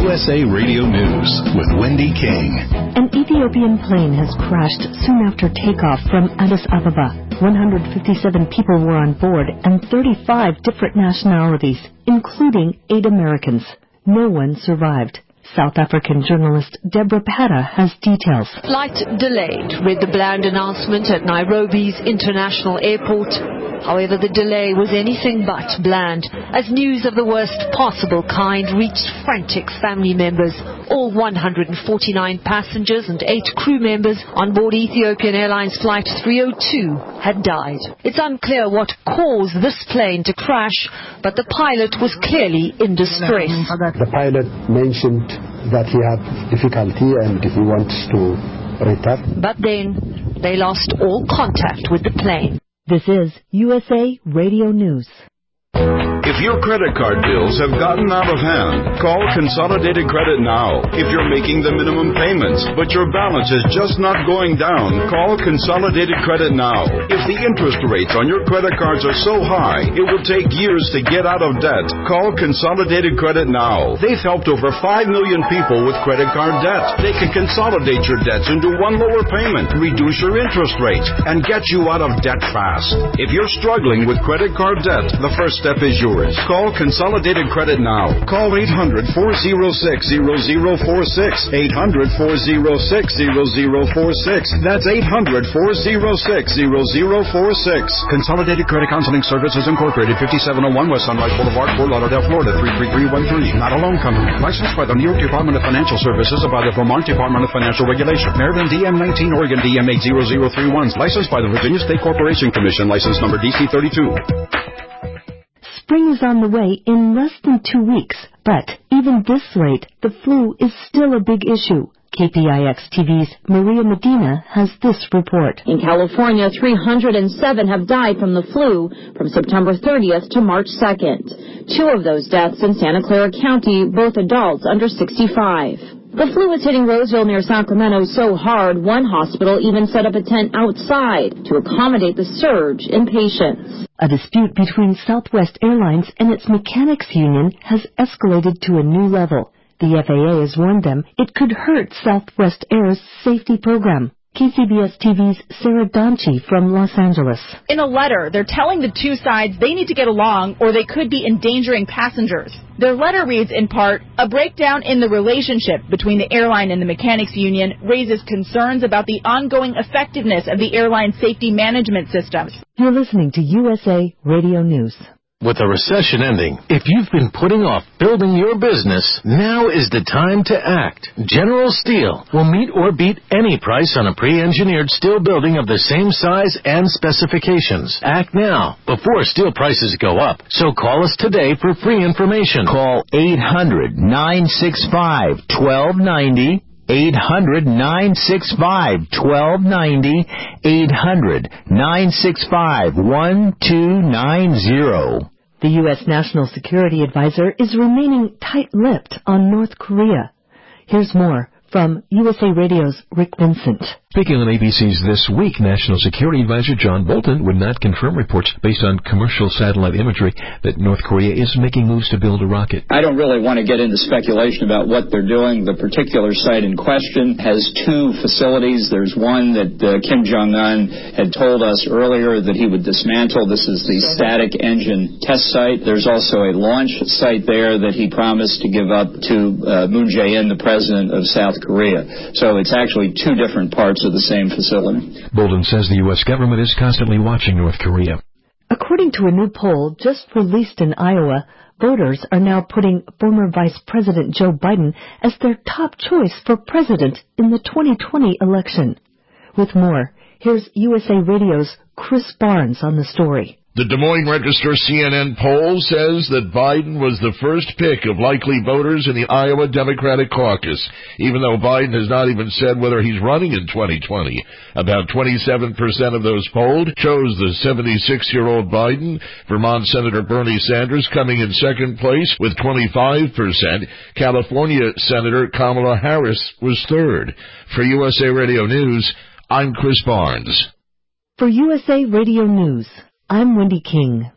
USA Radio News with Wendy King. An Ethiopian plane has crashed soon after takeoff from Addis Ababa. 157 people were on board and 35 different nationalities, including 8 Americans. No one survived. South African journalist Deborah Patta has details. Flight delayed, read the bland announcement at Nairobi's International Airport. However, the delay was anything but bland, as news of the worst possible kind reached frantic family members. All 149 passengers and 8 crew members on board Ethiopian Airlines Flight 302 had died. It's unclear what caused this plane to crash, but the pilot was clearly in distress. The pilot mentioned that he had difficulty and he wants to return. But then they lost all contact with the plane. This is USA Radio News. If your credit card bills have gotten out of hand, call Consolidated Credit now. If you're making the minimum payments, but your balance is just not going down, call Consolidated Credit now. If the interest rates on your credit cards are so high, it will take years to get out of debt, call Consolidated Credit now. They've helped over 5 million people with credit card debt. They can consolidate your debts into one lower payment, reduce your interest rates, and get you out of debt fast. If you're struggling with credit card debt, the first step is yours. Call Consolidated Credit now. Call 800-406-0046. 800-406-0046. That's 800-406-0046. Consolidated Credit Counseling Services Incorporated, 5701 West Sunrise Boulevard, Fort Lauderdale, Florida, 33313. Not a loan company. Licensed by the New York Department of Financial Services and by the Vermont Department of Financial Regulation. Maryland DM19, Oregon DM80031. Licensed by the Virginia State Corporation Commission. License number DC32. Spring is on the way in less than 2 weeks, but even this late, the flu is still a big issue. KPIX TV's Maria Medina has this report. In California, 307 have died from the flu from September 30th to March 2nd. 2 of those deaths in Santa Clara County, both adults under 65. The flu is hitting Roseville near Sacramento so hard, one hospital even set up a tent outside to accommodate the surge in patients. A dispute between Southwest Airlines and its mechanics union has escalated to a new level. The FAA has warned them it could hurt Southwest Air's safety program. KCBS TV's Sarah Donchi from Los Angeles. In a letter, they're telling the 2 sides they need to get along or they could be endangering passengers. Their letter reads, in part, a breakdown in the relationship between the airline and the mechanics union raises concerns about the ongoing effectiveness of the airline safety management systems. You're listening to USA Radio News. With the recession ending, if you've been putting off building your business, now is the time to act. General Steel will meet or beat any price on a pre-engineered steel building of the same size and specifications. Act now, before steel prices go up. So call us today for free information. Call 800-965-1290. 800-965-1290, 800-965-1290. The U.S. National Security Advisor is remaining tight-lipped on North Korea. Here's more from USA Radio's Rick Vincent. Speaking on ABC's This Week, National Security Advisor John Bolton would not confirm reports based on commercial satellite imagery that North Korea is making moves to build a rocket. I don't really want to get into speculation about what they're doing. The particular site in question has 2 facilities. There's one that Kim Jong-un had told us earlier that he would dismantle. This is the static engine test site. There's also a launch site there that he promised to give up to Moon Jae-in, the president of South Korea. So it's actually 2 different parts of the same facility. Bolton says the U.S. government is constantly watching North Korea. According to a new poll just released in Iowa, voters are now putting former Vice President Joe Biden as their top choice for president in the 2020 election. With more, here's USA Radio's Chris Barnes on the story. The Des Moines Register CNN poll says that Biden was the first pick of likely voters in the Iowa Democratic caucus, even though Biden has not even said whether he's running in 2020. About 27% of those polled chose the 76-year-old Biden. Vermont Senator Bernie Sanders coming in second place with 25%. California Senator Kamala Harris was third. For USA Radio News, I'm Chris Barnes. For USA Radio News, I'm Wendy King.